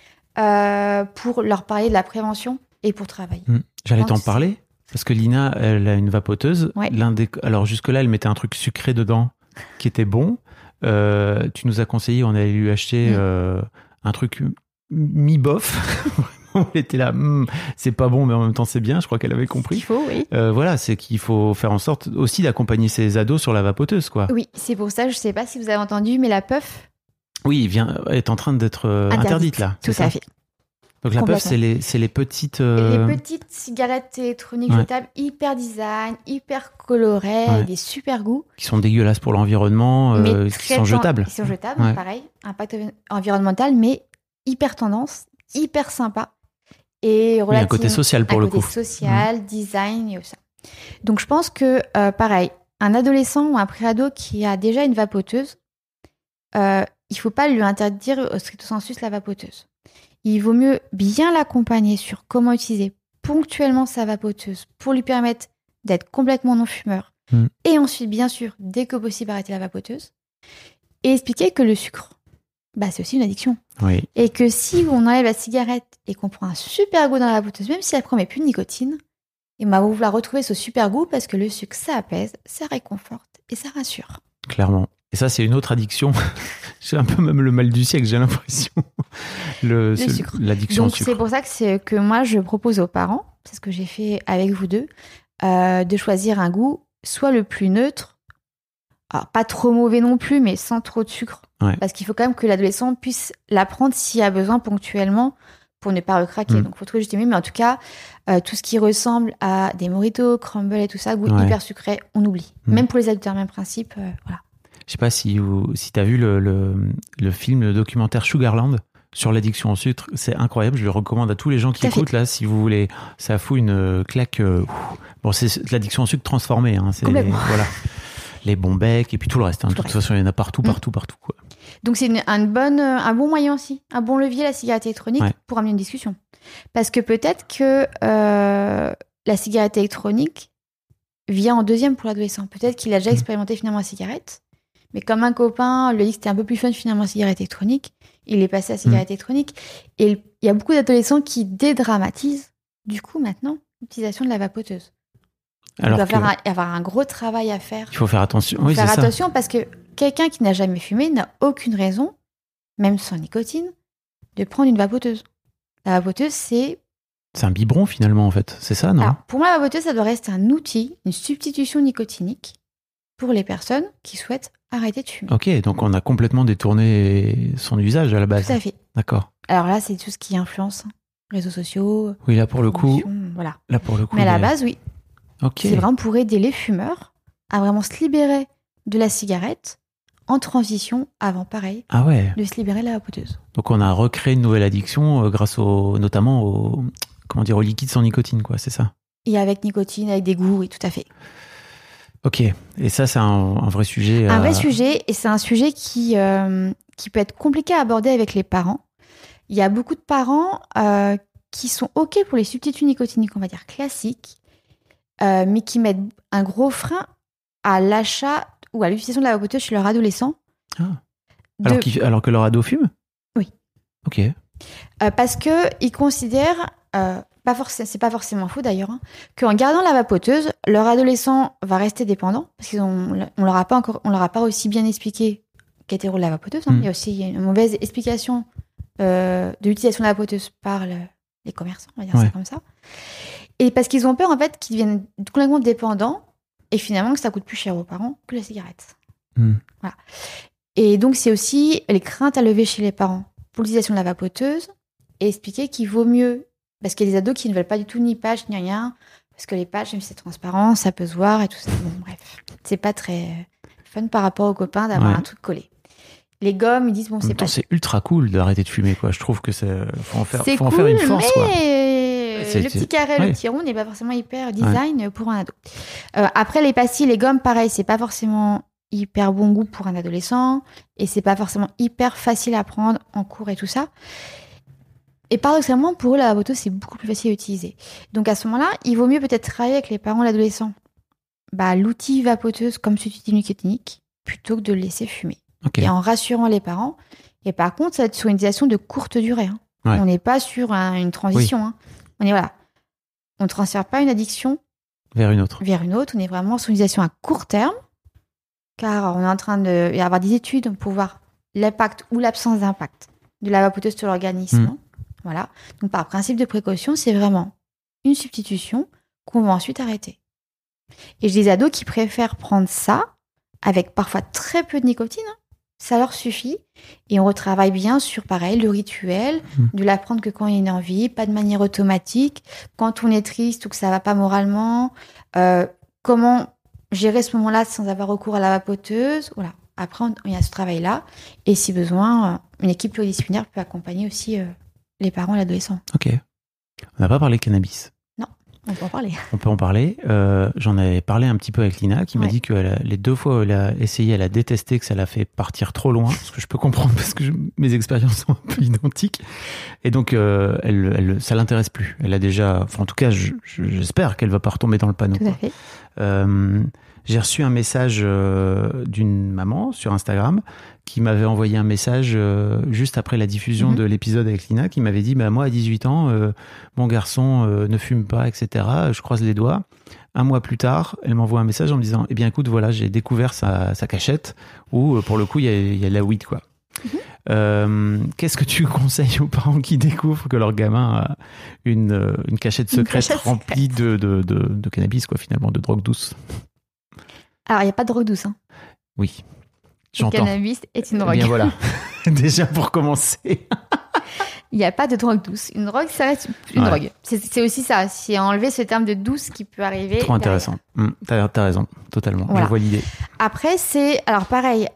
Pour leur parler de la prévention et pour travailler.
J'allais t'en parler parce que Lina, elle a une vapoteuse.
Ouais.
Alors jusque-là, elle mettait un truc sucré dedans qui était bon. Tu nous as conseillé, on allait lui acheter un truc mi-bof. On était là, c'est pas bon, mais en même temps c'est bien. Je crois qu'elle avait compris.
Il faut, oui.
Voilà, c'est qu'il faut faire en sorte aussi d'accompagner ses ados sur la vapoteuse, quoi.
Oui, c'est pour ça. Je sais pas si vous avez entendu, mais la puff.
Oui, est en train d'être interdite là.
Tout à fait.
Donc la puff, c'est les petites...
Les petites cigarettes électroniques jetables, hyper design, hyper colorées, des super goûts.
Qui sont dégueulasses pour l'environnement, qui sont jetables.
Qui sont jetables, pareil. Impact environnemental, mais hyper tendance, hyper sympa. Et
oui, un côté social pour le coup.
Un côté social, design et ça. Donc je pense que, pareil, un adolescent ou un pré-ado qui a déjà une vapoteuse, il ne faut pas lui interdire au stricto sensus la vapoteuse. Il vaut mieux bien l'accompagner sur comment utiliser ponctuellement sa vapoteuse pour lui permettre d'être complètement non-fumeur. Et ensuite, bien sûr, dès que possible, arrêter la vapoteuse. Et expliquer que le sucre, c'est aussi une addiction.
Oui.
Et que si on enlève la cigarette et qu'on prend un super goût dans la vapoteuse, même si après on met plus de nicotine, on va vouloir retrouver ce super goût parce que le sucre, ça apaise, ça réconforte et ça rassure.
Clairement. Et ça, c'est une autre addiction. C'est un peu même le mal du siècle, j'ai l'impression. Le sucre. L'addiction au sucre.
Donc, c'est pour ça que moi, je propose aux parents, c'est ce que j'ai fait avec vous deux, de choisir un goût soit le plus neutre, alors pas trop mauvais non plus, mais sans trop de sucre. Ouais. Parce qu'il faut quand même que l'adolescent puisse l'apprendre s'il a besoin ponctuellement pour ne pas recraquer. Donc, il faut trouver juste mieux. Mais en tout cas, tout ce qui ressemble à des Moritos, crumble et tout ça, goût hyper sucré, on oublie. Même pour les adultes, même principe, voilà.
Je sais pas si tu as vu le film, le documentaire Sugarland sur l'addiction au sucre. C'est incroyable. Je le recommande à tous les gens qui écoutent là, si vous voulez. Ça fout une claque. Bon, c'est l'addiction au sucre transformée. Hein. C'est les bons becs et puis tout le reste. Hein. De toute façon, il y en a partout, quoi.
Donc, c'est un bon moyen aussi, un bon levier, la cigarette électronique, pour amener une discussion. Parce que peut-être que la cigarette électronique vient en deuxième pour l'adolescent. Peut-être qu'il a déjà expérimenté finalement la cigarette. Mais comme un copain lui dit que c'était un peu plus fun finalement la cigarette électronique, il est passé à la cigarette électronique. Et il y a beaucoup d'adolescents qui dédramatisent, du coup, maintenant, l'utilisation de la vapoteuse. Alors il va y avoir un gros travail à faire.
Il faut faire attention.
Il faut faire attention parce que quelqu'un qui n'a jamais fumé n'a aucune raison, même sans nicotine, de prendre une vapoteuse. La vapoteuse, c'est
un biberon finalement, en fait. C'est ça, non?
Alors, pour moi, la vapoteuse, ça doit rester un outil, une substitution nicotinique pour les personnes qui souhaitent arrêter de fumer.
Ok, donc on a complètement détourné son usage à la base.
Tout à fait.
D'accord.
Alors là, c'est tout ce qui influence, réseaux sociaux.
Oui, là pour le coup.
Voilà.
Là pour le coup.
Mais à la base, oui.
Ok.
C'est vraiment pour aider les fumeurs à vraiment se libérer de la cigarette en transition avant, pareil, de se libérer de la vapoteuse.
Donc on a recréé une nouvelle addiction grâce notamment au liquide sans nicotine, quoi, c'est ça?
Et avec nicotine, avec des goûts, oui, tout à fait.
Ok, et ça c'est un vrai sujet.
Un vrai sujet, et c'est un sujet qui peut être compliqué à aborder avec les parents. Il y a beaucoup de parents qui sont ok pour les substituts nicotiniques, on va dire classiques, mais qui mettent un gros frein à l'achat ou à l'utilisation de la vapoteuse chez leur adolescent.
Alors que leur ado fume?
Oui.
Ok.
Parce qu'ils considèrent... c'est pas forcément faux d'ailleurs, qu'en gardant la vapoteuse, leur adolescent va rester dépendant parce qu'on leur a pas aussi bien expliqué cathédrale de la vapoteuse. Hein. Il y a aussi une mauvaise explication de l'utilisation de la vapoteuse par les commerçants, on va dire ça comme ça. Et parce qu'ils ont peur, en fait, qu'ils deviennent complètement dépendants et finalement que ça coûte plus cher aux parents que la cigarette. Voilà. Et donc, c'est aussi les craintes à lever chez les parents pour l'utilisation de la vapoteuse et expliquer qu'il vaut mieux, parce qu'il y a des ados qui ne veulent pas du tout ni patch ni rien, parce que les patchs, même si c'est transparent, ça peut se voir et tout ça. Bon, bref, c'est pas très fun par rapport aux copains d'avoir un truc collé. Les gommes, ils disent bon, c'est pas.
C'est ultra cool d'arrêter de fumer, quoi. Je trouve que faut en faire
cool,
une force, quoi.
Le petit carré, le petit rond n'est pas forcément hyper design pour un ado. Après, les pastilles, les gommes, pareil, c'est pas forcément hyper bon goût pour un adolescent et c'est pas forcément hyper facile à prendre en cours et tout ça. Et paradoxalement, pour eux, la vapoteuse, c'est beaucoup plus facile à utiliser. Donc à ce moment-là, il vaut mieux peut-être travailler avec les parents de l'adolescent. L'outil vapoteuse comme substitut nicotinique plutôt que de le laisser fumer. Et en rassurant les parents. Et par contre, ça va être sur une utilisation de courte durée. Hein. On n'est pas sur une transition. Hein. On ne transfère pas une addiction
vers une autre.
On est vraiment sur une utilisation à court terme, car on est en train d'avoir des études pour voir l'impact ou l'absence d'impact de la vapoteuse sur l'organisme. Voilà. Donc par principe de précaution, c'est vraiment une substitution qu'on va ensuite arrêter. Et j'ai des ados qui préfèrent prendre ça avec parfois très peu de nicotine. Ça leur suffit. Et on retravaille bien sur, pareil, le rituel, de la prendre que quand il y a une envie, pas de manière automatique. Quand on est triste ou que ça va pas moralement, comment gérer ce moment-là sans avoir recours à la vapoteuse. Voilà. Après, il y a ce travail-là. Et si besoin, une équipe pluridisciplinaire peut accompagner aussi les parents et l'adolescent.
Ok. On n'a pas parlé cannabis.
Non, on peut en parler.
On peut en parler. J'en avais parlé un petit peu avec Lina, qui m'a dit que les 2 fois où elle a essayé, elle a détesté, que ça l'a fait partir trop loin. Ce que je peux comprendre parce que mes expériences sont un peu identiques. Et donc, ça l'intéresse plus. Elle a déjà... Enfin, en tout cas, j'espère qu'elle va pas retomber dans le panneau.
Tout à fait.
J'ai reçu un message d'une maman sur Instagram qui m'avait envoyé un message juste après la diffusion de l'épisode avec Lina, qui m'avait dit moi à 18 ans mon garçon ne fume pas, etc. Je croise les doigts. Un mois plus tard, elle m'envoie un message en me disant eh bien écoute, voilà, j'ai découvert sa cachette où pour le coup il y a de la weed, quoi. Qu'est-ce que tu conseilles aux parents qui découvrent que leur gamin a une cachette secrète remplie de cannabis, quoi, finalement, de drogue douce?
Alors, il n'y a pas de drogue douce. Hein.
Oui, j'entends.
Le cannabis est une drogue.
Eh bien voilà, déjà pour commencer.
Il n'y a pas de drogue douce. Une drogue, ça reste une drogue. C'est aussi ça. C'est enlever ce terme de douce qui peut arriver.
Trop intéressant. T'as raison, totalement. Voilà. Je vois l'idée.
Après, alors pareil,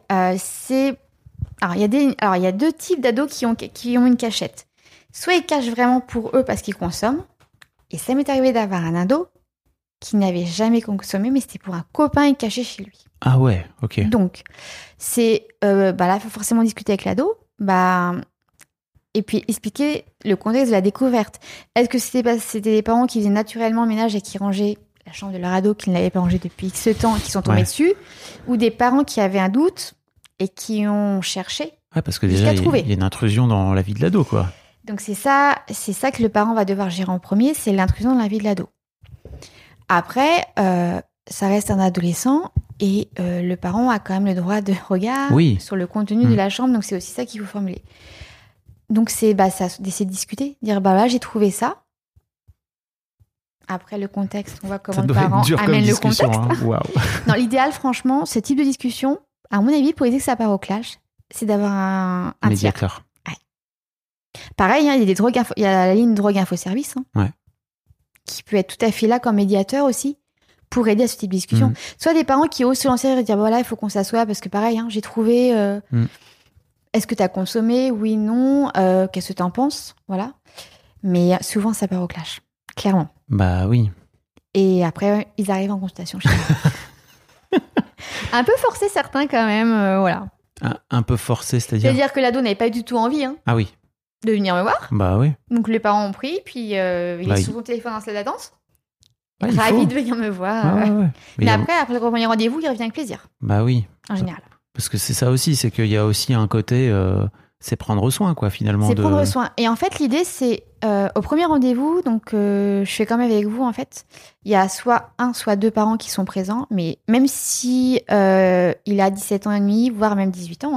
Alors, il y a 2 types d'ados qui ont une cachette. Soit ils cachent vraiment pour eux parce qu'ils consomment. Et ça m'est arrivé d'avoir un ado qui n'avait jamais consommé, mais c'était pour un copain, il cachait chez lui.
Ah ouais, ok.
Donc, c'est... là, il faut forcément discuter avec l'ado. Et puis, expliquer le contexte de la découverte. Est-ce que c'était des parents qui faisaient naturellement le ménage et qui rangeaient la chambre de leur ado, qui ne l'avaient pas rangée depuis X temps, et qui sont tombés dessus, ou des parents qui avaient un doute et qui ont cherché.
Ouais, parce que déjà, il y a une intrusion dans la vie de l'ado, quoi.
Donc, c'est ça que le parent va devoir gérer en premier, c'est l'intrusion dans la vie de l'ado. Après, ça reste un adolescent et le parent a quand même le droit de regard sur le contenu de la chambre, donc c'est aussi ça qu'il faut formuler. Donc, c'est d'essayer de discuter, dire là, j'ai trouvé ça. Après, le contexte, on voit comment le parent amène le contexte. Hein. Wow. Non, l'idéal, franchement, ce type de discussion, à mon avis, pour éviter que ça part au clash, c'est d'avoir un
médiateur.
Ouais. Pareil, il y a la ligne drogue info service, qui peut être tout à fait là comme médiateur aussi, pour aider à ce type de discussion. Soit des parents qui osent se lancer et dire voilà, il faut qu'on s'assoie parce que pareil, j'ai trouvé. Est-ce que tu as consommé? Oui, non. Qu'est-ce que tu en penses? Voilà. Mais souvent, ça part au clash, clairement.
Bah oui.
Et après, ils arrivent en consultation chez nous. Un peu forcé certains quand même, voilà.
Un peu forcé, c'est-à-dire?
C'est-à-dire que l'ado n'avait pas du tout envie
ah oui.
de venir me voir.
Bah oui.
Donc les parents ont pris, puis il est sur son téléphone dans la salle de danse. Ravi de venir me voir.
Ouais.
Mais après le premier rendez-vous, il revient avec plaisir.
Bah oui.
En général.
Parce que c'est ça aussi, c'est qu'il y a aussi un côté, c'est prendre soin, quoi, finalement.
C'est prendre soin. Et en fait, l'idée, c'est au premier rendez-vous, donc je fais quand même avec vous, en fait, il y a soit 1, soit 2 parents qui sont présents, mais même si il a 17 ans et demi, voire même 18 ans,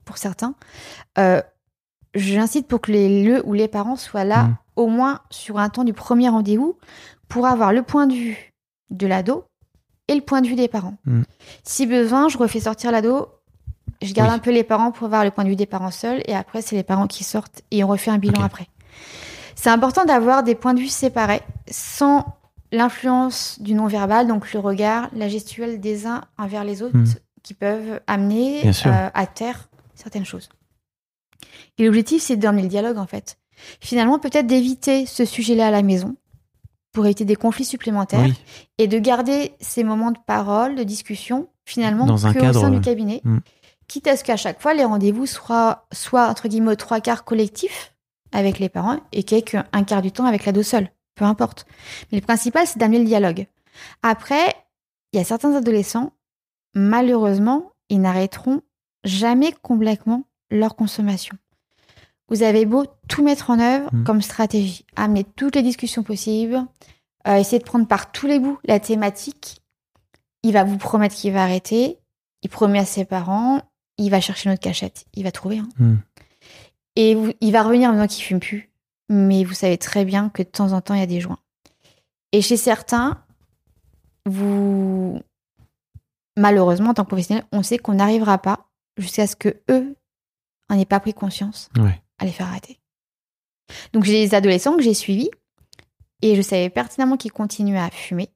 pour certains. J'incite pour que les parents soient là au moins sur un temps du premier rendez-vous pour avoir le point de vue de l'ado et le point de vue des parents. Si besoin, je refais sortir l'ado, je garde un peu les parents pour avoir le point de vue des parents seuls et après, c'est les parents qui sortent et on refait un bilan après. C'est important d'avoir des points de vue séparés sans l'influence du non-verbal, donc le regard, la gestuelle des uns envers les autres qui peuvent amener à taire certaines choses. Et l'objectif, c'est d'emmener le dialogue, en fait. Finalement, peut-être d'éviter ce sujet-là à la maison pour éviter des conflits supplémentaires et de garder ces moments de parole, de discussion, finalement,
dans un cadre,
au sein du cabinet, quitte à ce qu'à chaque fois, les rendez-vous soient entre guillemets, 3/4 collectifs avec les parents et qu'un quart du temps avec l'ado seul. Peu importe. Mais le principal, c'est d'amener le dialogue. Après, il y a certains adolescents, malheureusement, ils n'arrêteront jamais complètement leur consommation. Vous avez beau tout mettre en œuvre comme stratégie, amener toutes les discussions possibles, essayer de prendre par tous les bouts la thématique, il va vous promettre qu'il va arrêter, il promet à ses parents, il va chercher notre cachette, il va trouver. Et il va revenir en disant qu'il ne fume plus, mais vous savez très bien que de temps en temps, il y a des joints. Et chez certains, malheureusement, en tant que professionnel, on sait qu'on n'arrivera pas jusqu'à ce qu'eux n'en aient pas pris conscience à les faire arrêter. Donc, j'ai des adolescents que j'ai suivis et je savais pertinemment qu'ils continuaient à fumer.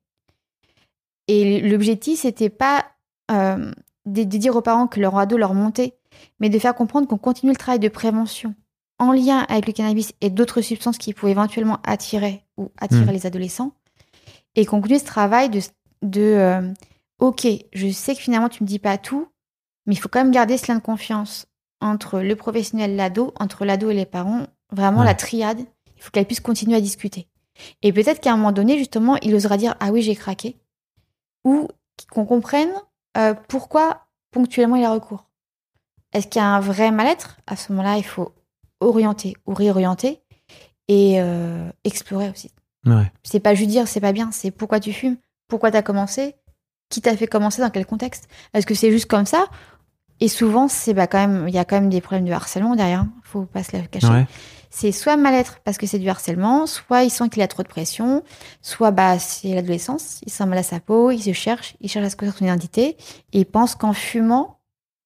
Et l'objectif, c'était pas de dire aux parents que leur ado leur montait, mais de faire comprendre qu'on continue le travail de prévention en lien avec le cannabis et d'autres substances qui pouvaient éventuellement attirer les adolescents, et qu'on continue ce travail de ok, je sais que finalement tu me dis pas tout, mais il faut quand même garder ce lien de confiance entre le professionnel, l'ado, entre l'ado et les parents, vraiment la triade, il faut qu'elle puisse continuer à discuter. Et peut-être qu'à un moment donné, justement, il osera dire « Ah oui, j'ai craqué », ou qu'on comprenne pourquoi ponctuellement il a recours. Est-ce qu'il y a un vrai mal-être ? À ce moment-là, il faut orienter ou réorienter et explorer aussi. C'est pas juste dire « c'est pas bien », c'est pourquoi tu fumes, pourquoi t'as commencé, qui t'a fait commencer, dans quel contexte. Est-ce que c'est juste comme ça ? Et souvent, il y a quand même des problèmes de harcèlement derrière, faut pas se la cacher. C'est soit mal-être parce que c'est du harcèlement, soit il sent qu'il a trop de pression, soit c'est l'adolescence, il sent mal à sa peau, il cherche à se construire son identité et il pense qu'en fumant,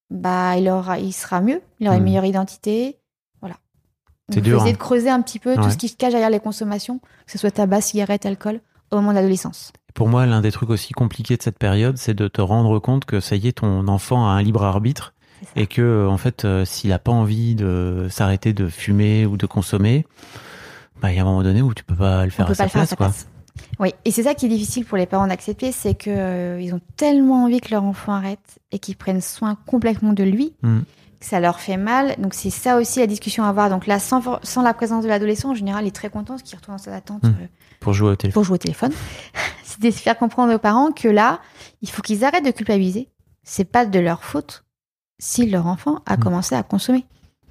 il sera mieux, il aura une meilleure identité. Voilà. Donc, il faut essayer de creuser un petit peu tout ce qui se cache derrière les consommations, que ce soit tabac, cigarette, alcool, au moment de l'adolescence.
Pour moi, l'un des trucs aussi compliqués de cette période, c'est de te rendre compte que ça y est, ton enfant a un libre arbitre et que, en fait, s'il n'a pas envie de s'arrêter de fumer ou de consommer, il y a un moment donné où tu peux pas le faire à sa place, quoi.
Oui, et c'est ça qui est difficile pour les parents d'accepter, c'est que ils ont tellement envie que leur enfant arrête et qu'ils prennent soin complètement de lui, que ça leur fait mal. Donc c'est ça aussi la discussion à avoir. Donc là, sans la présence de l'adolescent, en général, il est très content parce qu'il retourne dans sa attente
pour jouer au téléphone.
C'est de faire comprendre aux parents que là, il faut qu'ils arrêtent de culpabiliser. C'est pas de leur faute si leur enfant a commencé à consommer.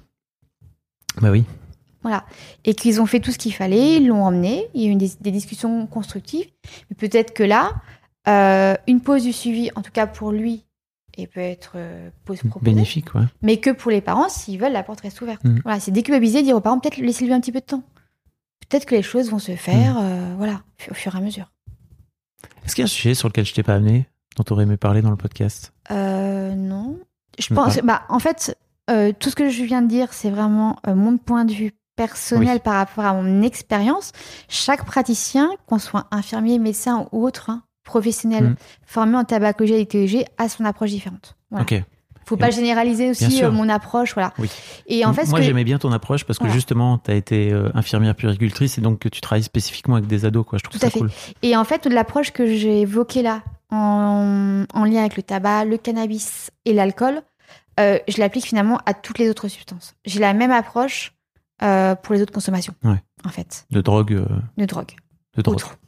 Bah oui.
Voilà. Et qu'ils ont fait tout ce qu'il fallait, ils l'ont emmené, il y a eu des discussions constructives. Mais peut-être que là, une pause du suivi, en tout cas pour lui, et peut être pause proposée.
Bénéfique, ouais.
Mais que pour les parents, s'ils veulent, la porte reste ouverte. Voilà, c'est déculpabiliser, dire aux parents, peut-être laissez-lui un petit peu de temps. Peut-être que les choses vont se faire, au fur et à mesure.
Est-ce qu'il y a un sujet sur lequel je t'ai pas amené, dont tu aurais aimé parler dans le podcast ?
Non. Je pense, en fait, tout ce que je viens de dire, c'est vraiment mon point de vue personnel par rapport à mon expérience. Chaque praticien, qu'on soit infirmier, médecin ou autre professionnel formé en tabacologie et addictologie, a son approche différente. Voilà. Ok. Faut pas généraliser aussi mon approche, voilà. Oui. Et en fait,
moi, j'aimais bien ton approche parce que justement, tu as été infirmière puéricultrice et donc que tu travailles spécifiquement avec des ados, quoi. Je trouve ça cool.
Et en fait, l'approche que j'ai évoquée là, en lien avec le tabac, le cannabis et l'alcool, je l'applique finalement à toutes les autres substances. J'ai la même approche pour les autres consommations, en fait.
De drogue.
De drogue.
Autre.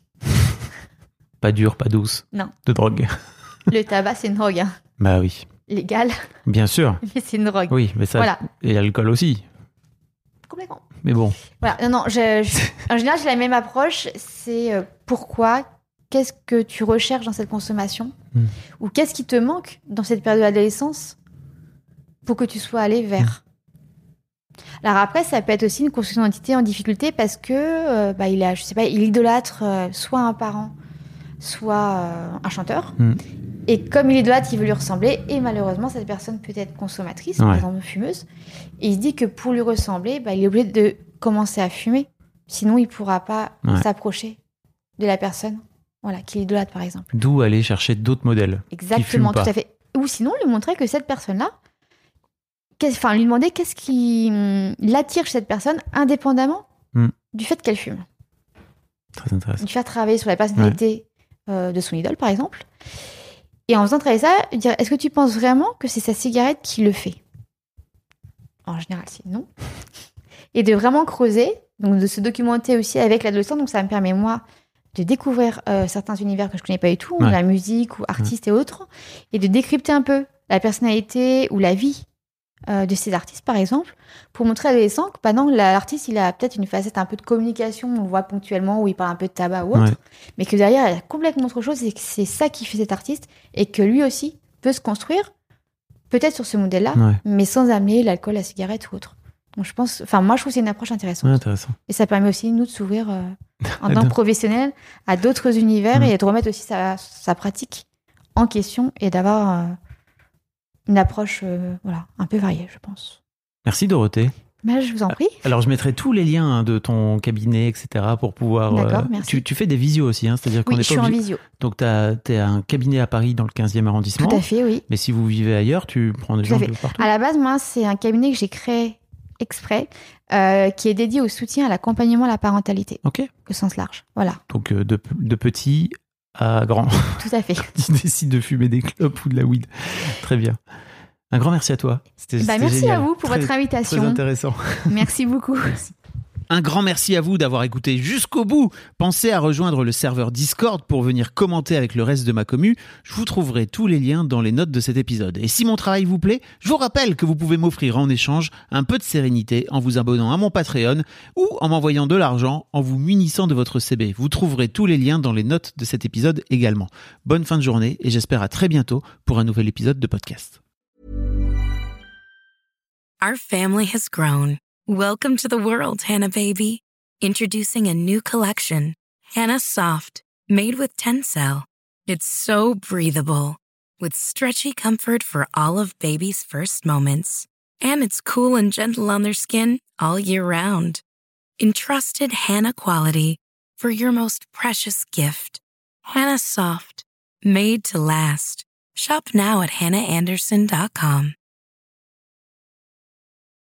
Pas dure, pas douce.
Non.
De drogue.
Le tabac, c'est une drogue. Hein.
Bah oui.
Légal.
Bien sûr.
Mais c'est une drogue.
Oui, mais ça. Voilà. Et l'alcool aussi.
Complètement.
Mais bon.
Voilà. Non, en général, j'ai la même approche. C'est pourquoi, qu'est-ce que tu recherches dans cette consommation ou qu'est-ce qui te manque dans cette période de l'adolescence pour que tu sois allé vers. Alors après, ça peut être aussi une construction d'identité en difficulté parce que il idolâtre soit un parent, soit un chanteur. Et comme il idolâtre, il veut lui ressembler. Et malheureusement, cette personne peut être consommatrice, par exemple fumeuse. Et il se dit que pour lui ressembler, il est obligé de commencer à fumer. Sinon, il ne pourra pas s'approcher de la personne qui l'idolâtre, par exemple.
D'où aller chercher d'autres modèles.
Exactement, tout à fait. Ou sinon, lui montrer que cette personne-là, lui demander qu'est-ce qui l'attire chez cette personne, indépendamment du fait qu'elle fume.
Très intéressant.
Lui faire travailler sur la personnalité de son idole, par exemple. Et en faisant travailler ça, dire, est-ce que tu penses vraiment que c'est sa cigarette qui le fait ? En général, c'est non. Et de vraiment creuser, donc de se documenter aussi avec l'adolescent. Donc ça me permet, moi, de découvrir certains univers que je ne connais pas du tout, la musique ou artistes et autres, et de décrypter un peu la personnalité ou la vie de ces artistes, par exemple, pour montrer à l'adolescent que non, l'artiste, il a peut-être une facette un peu de communication, on le voit ponctuellement, où il parle un peu de tabac ou autre, mais que derrière, il y a complètement autre chose, et que c'est ça qui fait cet artiste, et que lui aussi peut se construire, peut-être sur ce modèle-là, mais sans amener l'alcool, la cigarette ou autre. Donc moi, je trouve que c'est une approche intéressante.
Intéressant.
Et ça permet aussi, nous, de s'ouvrir en tant que professionnels à d'autres univers et de remettre aussi sa pratique en question et d'avoir une approche un peu variée, je pense.
Merci Dorothée.
Je vous en prie.
Alors, je mettrai tous les liens de ton cabinet, etc., pour pouvoir...
D'accord, merci.
Tu fais des visios aussi, c'est-à-dire qu'on
je suis en
obligé...
visio.
Donc, t'es un cabinet à Paris, dans le 15e arrondissement.
Tout à fait, oui.
Mais si vous vivez ailleurs, tu prends des gens de partout.
À la base, moi, c'est un cabinet que j'ai créé exprès, qui est dédié au soutien à l'accompagnement à la parentalité.
Ok.
Au sens large, voilà.
Donc, de petit à grand.
Tout à fait.
Tu décides de fumer des clopes ou de la weed. Très bien. Un grand merci à toi. C'était
merci
génial.
à vous pour votre invitation.
Très intéressant.
Merci beaucoup.
Merci. Un grand merci à vous d'avoir écouté jusqu'au bout. Pensez à rejoindre le serveur Discord pour venir commenter avec le reste de ma commu. Je vous trouverai tous les liens dans les notes de cet épisode. Et si mon travail vous plaît, je vous rappelle que vous pouvez m'offrir en échange un peu de sérénité en vous abonnant à mon Patreon ou en m'envoyant de l'argent en vous munissant de votre CB. Vous trouverez tous les liens dans les notes de cet épisode également. Bonne fin de journée et j'espère à très bientôt pour un nouvel épisode de podcast.
Our family has grown. Welcome to the world, Hannah baby. Introducing a new collection, Hannah Soft, made with Tencel. It's so breathable, with stretchy comfort for all of baby's first moments. And it's cool and gentle on their skin all year round. Entrusted Hannah quality for your most precious gift. Hannah Soft, made to last. Shop now at hannahanderson.com.